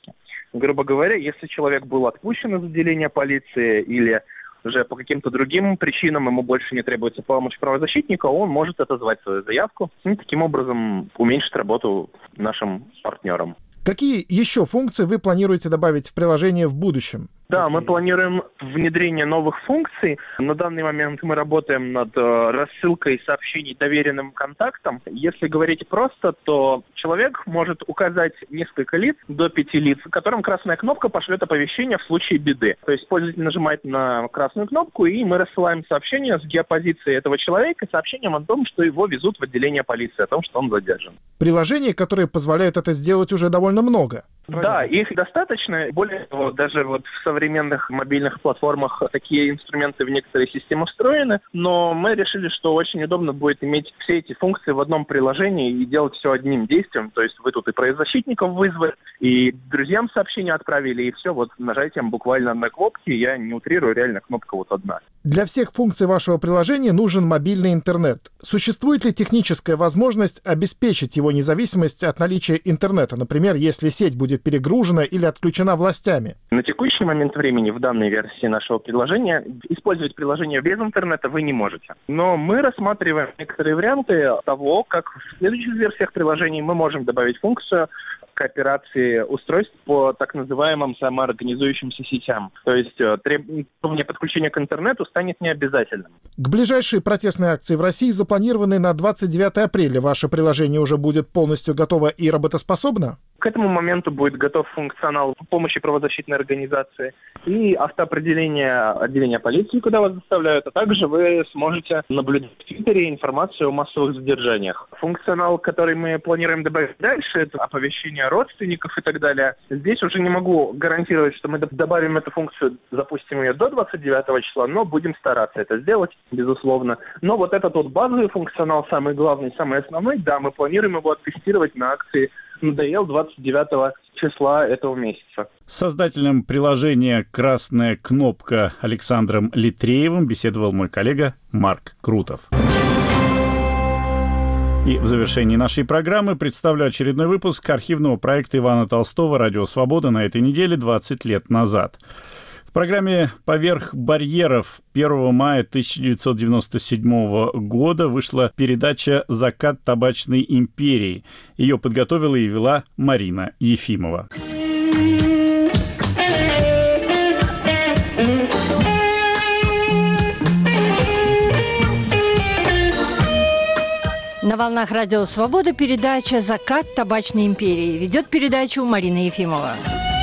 Грубо говоря, если человек был отпущен из отделения полиции или уже по каким-то другим причинам ему больше не требуется помощь правозащитника, он может отозвать свою заявку и таким образом уменьшить работу нашим партнерам. Какие еще функции вы планируете добавить в приложение в будущем? Да, мы планируем внедрение новых функций. На данный момент мы работаем над рассылкой сообщений доверенным контактам. Если говорить просто, то человек может указать несколько лиц, до 5 лиц, которым красная кнопка пошлет оповещение в случае беды. То есть пользователь нажимает на красную кнопку, и мы рассылаем сообщение с геопозицией этого человека, сообщением о том, что его везут в отделение полиции, о том, что он задержан. Приложений, которые позволяют это сделать, уже довольно много. Да, их достаточно. Более того, даже вот в современных мобильных платформах такие инструменты в некоторые системы встроены, но мы решили, что очень удобно будет иметь все эти функции в одном приложении и делать все одним действием. То есть вы тут и правозащитников вызвали, и друзьям сообщения отправили, и все вот нажатием буквально на кнопки. Я не утрирую, реально кнопка вот одна. Для всех функций вашего приложения нужен мобильный интернет. Существует ли техническая возможность обеспечить его независимость от наличия интернета, например, если сеть будет перегружена или отключена властями? На текущий момент времени в данной версии нашего приложения использовать приложение без интернета вы не можете. Но мы рассматриваем некоторые варианты того, как в следующих версиях приложений мы можем добавить функцию кооперации устройств по так называемым самоорганизующимся сетям. То есть требование подключения к интернету станет необязательным. К ближайшей протестной акции в России запланированы на 29 апреля. Ваше приложение уже будет полностью готово и работоспособно? К этому моменту будет готов функционал помощи правозащитной организации и автоопределение отделения полиции, куда вас доставляют, а также вы сможете наблюдать в Твиттере информацию о массовых задержаниях. Функционал, который мы планируем добавить дальше, это оповещение родственников и так далее. Здесь уже не могу гарантировать, что мы добавим эту функцию, запустим ее до 29 числа, но будем стараться это сделать, безусловно. Но вот этот вот базовый функционал, самый главный, самый основной, да, мы планируем его оттестировать на акции «Надоел» 29 числа этого месяца. С создателем приложения «Красная кнопка» Александром Литреевым беседовал мой коллега Марк Крутов. И в завершении нашей программы представлю очередной выпуск архивного проекта Ивана Толстого «Радио Свобода» на этой неделе 20 лет назад. В программе «Поверх барьеров» 1 мая 1997 года вышла передача «Закат табачной империи». Ее подготовила и вела Марина Ефимова. На волнах «Радио Свобода» передача «Закат табачной империи». Ведет передачу Марина Ефимова.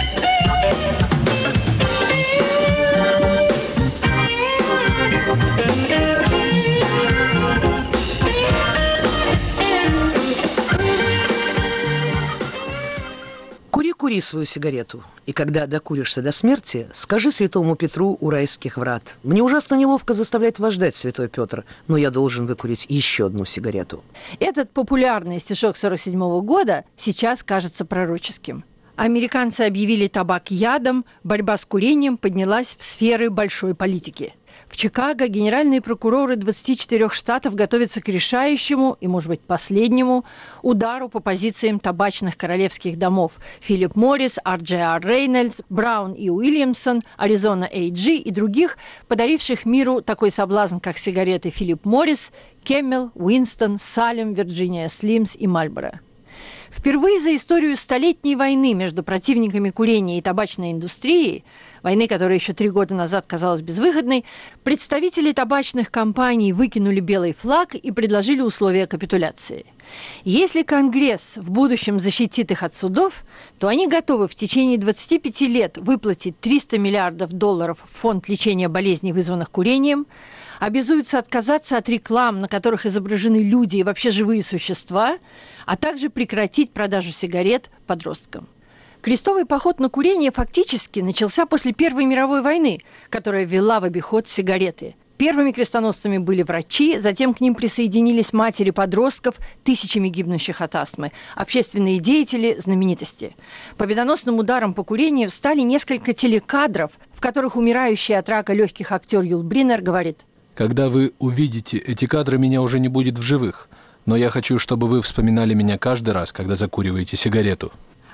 Кури свою сигарету, и когда докуришься до смерти, скажи святому Петру у райских врат: «Мне ужасно неловко заставлять вас ждать, святой Петр, но я должен выкурить еще одну сигарету». Этот популярный стишок 1947 года сейчас кажется пророческим. Американцы объявили табак ядом, борьба с курением поднялась в сферы большой политики. В Чикаго генеральные прокуроры 24 штатов готовятся к решающему и, может быть, последнему удару по позициям табачных королевских домов: Филипп Моррис, R.J.R. Рейнольдс, Браун и Уильямсон, Аризона A.G. и других, подаривших миру такой соблазн, как сигареты Филипп Моррис, Кэммел, Уинстон, Салем, Вирджиния Слимс и Мальборо. Впервые за историю столетней войны между противниками курения и табачной индустрии, войны, которая еще 3 года назад казалась безвыходной, представители табачных компаний выкинули белый флаг и предложили условия капитуляции. Если Конгресс в будущем защитит их от судов, то они готовы в течение 25 лет выплатить $300 миллиардов в фонд лечения болезней, вызванных курением, обязуются отказаться от реклам, на которых изображены люди и вообще живые существа, а также прекратить продажу сигарет подросткам. Крестовый поход на курение фактически начался после Первой мировой войны, которая ввела в обиход сигареты. Первыми крестоносцами были врачи, затем к ним присоединились матери подростков, тысячами гибнущих от астмы, общественные деятели, знаменитости. Победоносным ударом по курению стали несколько телекадров, в которых умирающий от рака легких актер Юл Бриннер говорит: «Когда вы увидите эти кадры, меня уже не будет в живых, но я хочу, чтобы вы вспоминали меня каждый раз, когда закуриваете сигарету».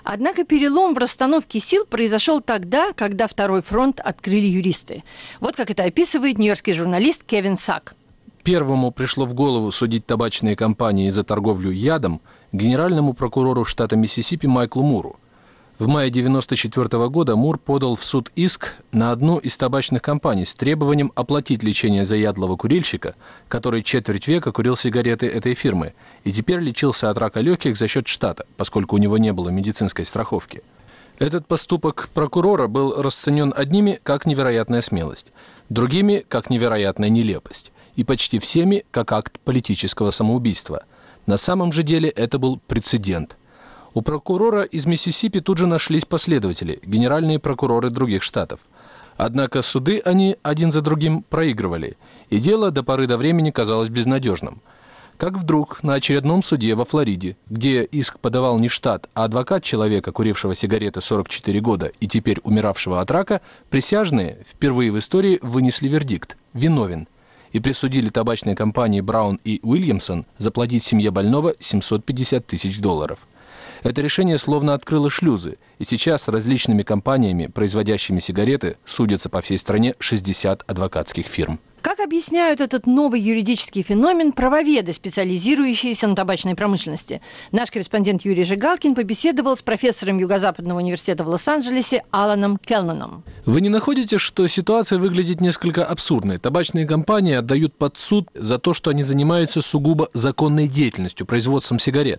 Однако перелом в расстановке сил произошел тогда, когда Второй фронт открыли юристы. Вот как это описывает нью-йоркский журналист Кевин Сак. Первому пришло в голову судить табачные компании за торговлю ядом генеральному прокурору штата Миссисипи Майклу Муру. В мае 1994 года Мур подал в суд иск на одну из табачных компаний с требованием оплатить лечение заядлого курильщика, который четверть века курил сигареты этой фирмы и теперь лечился от рака легких за счет штата, поскольку у него не было медицинской страховки. Этот поступок прокурора был расценен одними как невероятная смелость, другими как невероятная нелепость и почти всеми как акт политического самоубийства. На самом же деле это был прецедент. У прокурора из Миссисипи тут же нашлись последователи, генеральные прокуроры других штатов. Однако суды они один за другим проигрывали, и дело до поры до времени казалось безнадежным. Как вдруг на очередном суде во Флориде, где иск подавал не штат, а адвокат человека, курившего сигареты 44 года и теперь умиравшего от рака, присяжные впервые в истории вынесли вердикт – виновен, и присудили табачной компании Браун и Уильямсон заплатить семье больного $750 тысяч. Это решение словно открыло шлюзы, и сейчас различными компаниями, производящими сигареты, судятся по всей стране 60 адвокатских фирм. Как объясняют этот новый юридический феномен правоведы, специализирующиеся на табачной промышленности? Наш корреспондент Юрий Жигалкин побеседовал с профессором Юго-Западного университета в Лос-Анджелесе Аланом Келнаном. Вы не находите, что ситуация выглядит несколько абсурдной? Табачные компании отдают под суд за то, что они занимаются сугубо законной деятельностью, производством сигарет?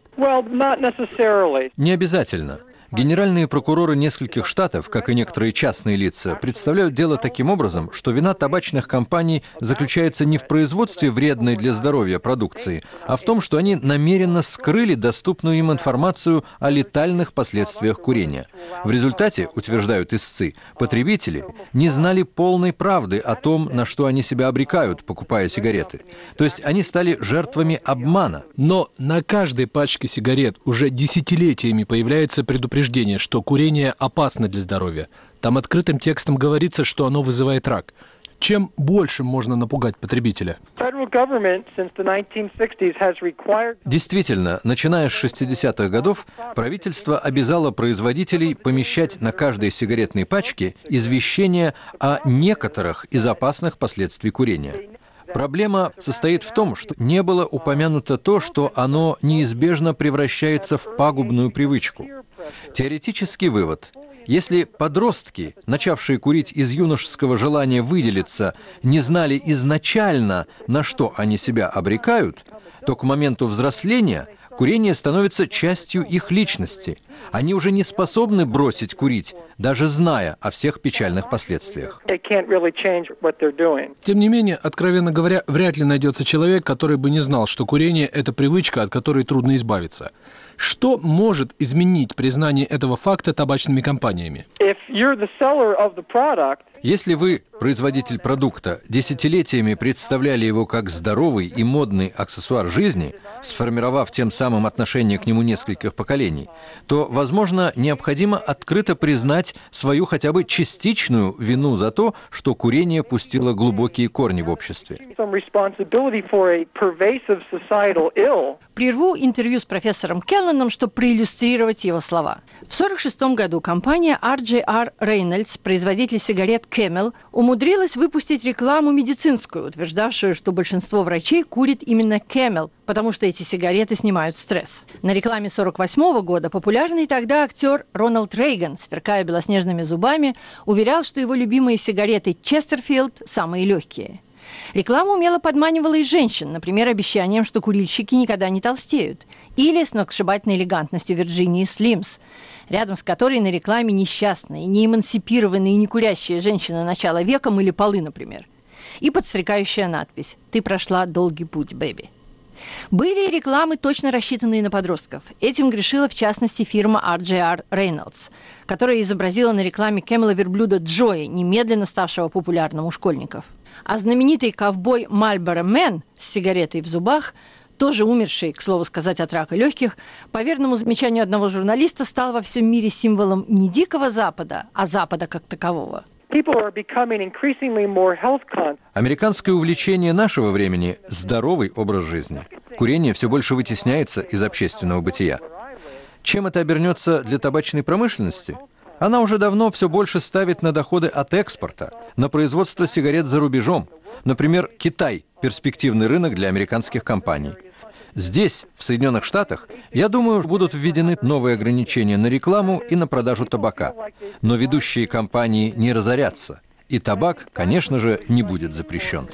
Не обязательно. Генеральные прокуроры нескольких штатов, как и некоторые частные лица, представляют дело таким образом, что вина табачных компаний заключается не в производстве вредной для здоровья продукции, а в том, что они намеренно скрыли доступную им информацию о летальных последствиях курения. В результате, утверждают истцы, потребители не знали полной правды о том, на что они себя обрекают, покупая сигареты. То есть они стали жертвами обмана. Но на каждой пачке сигарет уже десятилетиями появляется предупреждение, что курение опасно для здоровья. Там открытым текстом говорится, что оно вызывает рак. Чем больше можно напугать потребителя? Действительно, начиная с 60-х годов, правительство обязало производителей помещать на каждой сигаретной пачке извещение о некоторых из опасных последствий курения. Проблема состоит в том, что не было упомянуто то, что оно неизбежно превращается в пагубную привычку. Теоретический вывод. Если подростки, начавшие курить из юношеского желания выделиться, не знали изначально, на что они себя обрекают, то к моменту взросления курение становится частью их личности. Они уже не способны бросить курить, даже зная о всех печальных последствиях. Тем не менее, откровенно говоря, вряд ли найдется человек, который бы не знал, что курение – это привычка, от которой трудно избавиться. Что может изменить признание этого факта табачными компаниями? Если вы, производитель продукта, десятилетиями представляли его как здоровый и модный аксессуар жизни, сформировав тем самым отношение к нему нескольких поколений, то, возможно, необходимо открыто признать свою хотя бы частичную вину за то, что курение пустило глубокие корни в обществе. Прерву интервью с профессором Келнаном, чтобы проиллюстрировать его слова. В 1946 году компания RJR Reynolds, производитель сигарет Camel, умудрилась выпустить рекламу медицинскую, утверждавшую, что большинство врачей курит именно Camel, потому что эти сигареты снимают стресс. На рекламе 1948 года популярный тогда актер Рональд Рейган, сверкая белоснежными зубами, уверял, что его любимые сигареты Честерфилд самые легкие. Реклама умело подманивала и женщин, например, обещанием, что курильщики никогда не толстеют, или сногсшибательной элегантностью Вирджинии Слимс, рядом с которой на рекламе несчастные, неэмансипированные и некурящие женщины начала века мыли полы, например. И подстрекающая надпись «Ты прошла долгий путь, бэби». Были и рекламы, точно рассчитанные на подростков. Этим грешила, в частности, фирма RJR Reynolds, которая изобразила на рекламе Camel верблюда Джои, немедленно ставшего популярным у школьников. А знаменитый ковбой Marlboro Man с сигаретой в зубах, тоже умерший, к слову сказать, от рака легких, по верному замечанию одного журналиста, стал во всем мире символом не Дикого Запада, а Запада как такового. Американское увлечение нашего времени – здоровый образ жизни. Курение все больше вытесняется из общественного бытия. Чем это обернется для табачной промышленности? Она уже давно все больше ставит на доходы от экспорта, на производство сигарет за рубежом. Например, Китай – перспективный рынок для американских компаний. Здесь, в Соединенных Штатах, я думаю, будут введены новые ограничения на рекламу и на продажу табака. Но ведущие компании не разорятся. И табак, конечно же, не будет запрещен.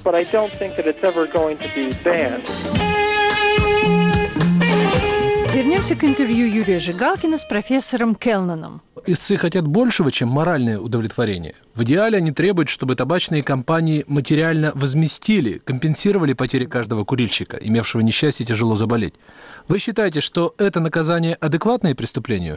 Вернемся к интервью Юрия Жигалкина с профессором Келнаном. Истцы хотят большего, чем моральное удовлетворение. В идеале они требуют, чтобы табачные компании материально возместили, компенсировали потери каждого курильщика, имевшего несчастье тяжело заболеть. Вы считаете, что это наказание адекватное преступлению?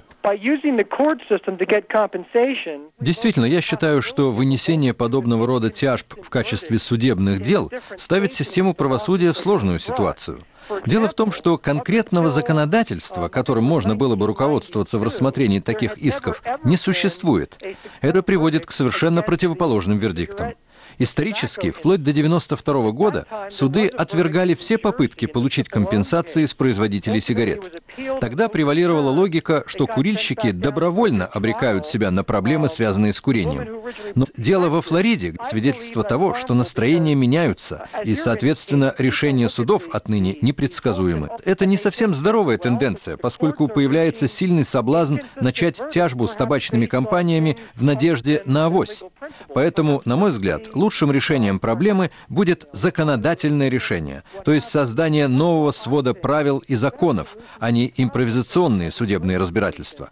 Действительно, я считаю, что вынесение подобного рода тяжб в качестве судебных дел ставит систему правосудия в сложную ситуацию. Дело в том, что конкретного законодательства, которым можно было бы руководствоваться в рассмотрении таких исков, не существует. Это приводит к совершенно противоположным вердиктам. Исторически, вплоть до 1992 года, суды отвергали все попытки получить компенсации с производителей сигарет. Тогда превалировала логика, что курильщики добровольно обрекают себя на проблемы, связанные с курением. Но дело во Флориде – свидетельство того, что настроения меняются, и, соответственно, решения судов отныне непредсказуемы. Это не совсем здоровая тенденция, поскольку появляется сильный соблазн начать тяжбу с табачными компаниями в надежде на авось. Поэтому, на мой взгляд, лучшим решением проблемы будет законодательное решение, то есть создание нового свода правил и законов, а не импровизационные судебные разбирательства.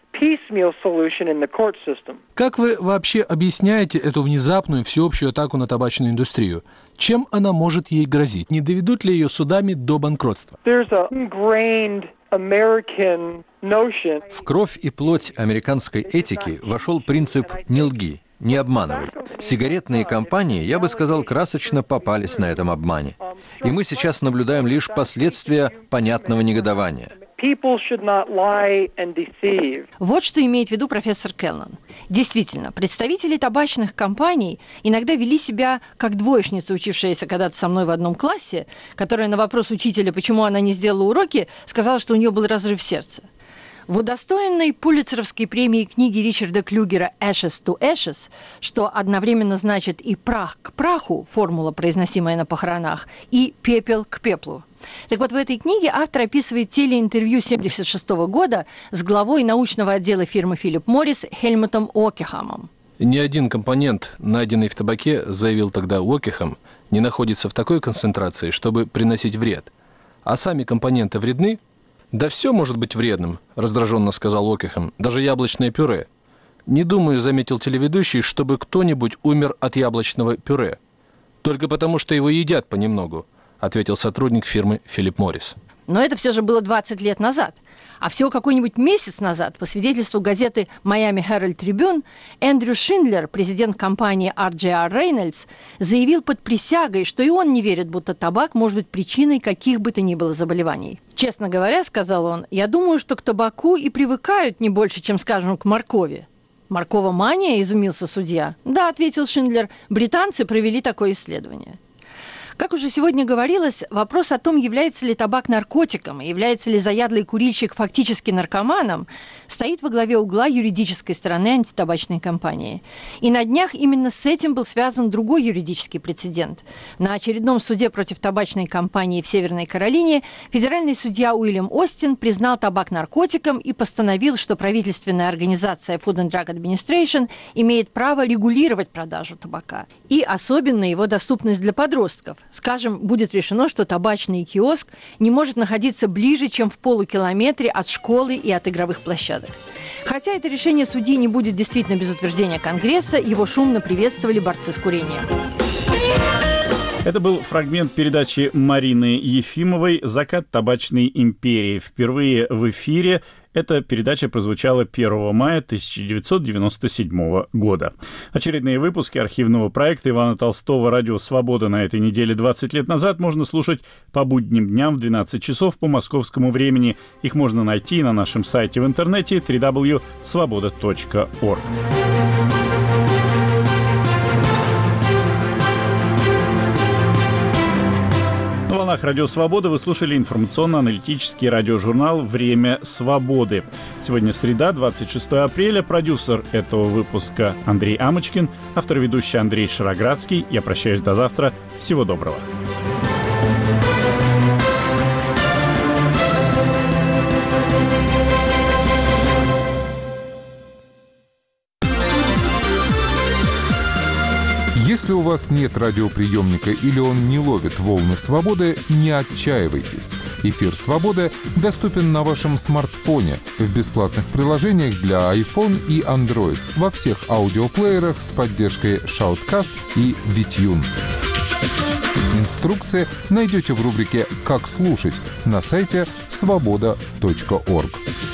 Как вы вообще объясняете эту внезапную всеобщую атаку на табачную индустрию? Чем она может ей грозить? Не доведут ли ее судами до банкротства? В кровь и плоть американской этики вошел принцип «не лги». Не обманывай. Сигаретные компании, я бы сказал, красочно попались на этом обмане. И мы сейчас наблюдаем лишь последствия понятного негодования. Вот что имеет в виду профессор Келнан. Действительно, представители табачных компаний иногда вели себя как двоечница, учившаяся когда-то со мной в одном классе, которая на вопрос учителя, почему она не сделала уроки, сказала, что у нее был разрыв сердца. В удостоенной Пулитцеровской премии книги Ричарда Клюгера «Ashes to Ashes», что одновременно значит и «прах к праху», формула, произносимая на похоронах, и «пепел к пеплу». Так вот, в этой книге автор описывает телеинтервью 1976 года с главой научного отдела фирмы Philip Morris Хельмутом Окехамом. Ни один компонент, найденный в табаке, заявил тогда Окехам, не находится в такой концентрации, чтобы приносить вред. А сами компоненты вредны? «Да все может быть вредным», — раздраженно сказал Окехам, — «даже яблочное пюре». «Не думаю», — заметил телеведущий, — «чтобы кто-нибудь умер от яблочного пюре». «Только потому, что его едят понемногу», — ответил сотрудник фирмы Philip Morris. Но это все же было 20 лет назад. А всего какой-нибудь месяц назад, по свидетельству газеты Miami Herald Tribune, Эндрю Шиндлер, президент компании RJR Reynolds, заявил под присягой, что и он не верит, будто табак может быть причиной каких бы то ни было заболеваний. «Честно говоря, — сказал он, — я думаю, что к табаку и привыкают не больше, чем, скажем, к моркови». «Морковомания?» – изумился судья. «Да, — ответил Шиндлер, — британцы провели такое исследование». Как уже сегодня говорилось, вопрос о том, является ли табак наркотиком и является ли заядлый курильщик фактически наркоманом, стоит во главе угла юридической стороны антитабачной кампании. И на днях именно с этим был связан другой юридический прецедент. На очередном суде против табачной компании в Северной Каролине федеральный судья Уильям Остин признал табак наркотиком и постановил, что правительственная организация Food and Drug Administration имеет право регулировать продажу табака и особенно его доступность для подростков. Скажем, будет решено, что табачный киоск не может находиться ближе, чем в полукилометре от школы и от игровых площадок. Хотя это решение судьи не будет действительно без утверждения Конгресса, его шумно приветствовали борцы с курением. Это был фрагмент передачи Марины Ефимовой «Закат табачной империи». Впервые в эфире эта передача прозвучала 1 мая 1997 года. Очередные выпуски архивного проекта Ивана Толстого «Радио Свобода» на этой неделе 20 лет назад можно слушать по будним дням в 12 часов по московскому времени. Их можно найти на нашем сайте в интернете www.svoboda.org. волнах Радио Свобода вы слушали информационно-аналитический радиожурнал «Время свободы». Сегодня среда, 26 апреля. Продюсер этого выпуска Андрей Амочкин, автор-ведущий Андрей Шароградский. Я прощаюсь до завтра. Всего доброго. Если у вас нет радиоприемника или он не ловит волны свободы, не отчаивайтесь. Эфир «Свободы» доступен на вашем смартфоне в бесплатных приложениях для iPhone и Android во всех аудиоплеерах с поддержкой Shoutcast и VTune. Инструкции найдете в рубрике «Как слушать» на сайте svoboda.org.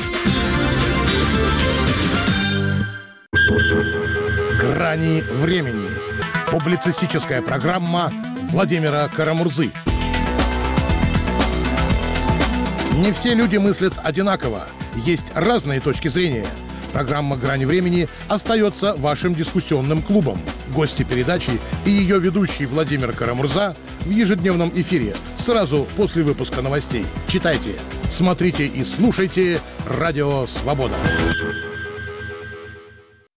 «Грани времени». Публицистическая программа Владимира Карамурзы. Не все люди мыслят одинаково. Есть разные точки зрения. Программа «Грани времени» остается вашим дискуссионным клубом. Гости передачи и ее ведущий Владимир Карамурза в ежедневном эфире сразу после выпуска новостей. Читайте, смотрите и слушайте «Радио Свобода».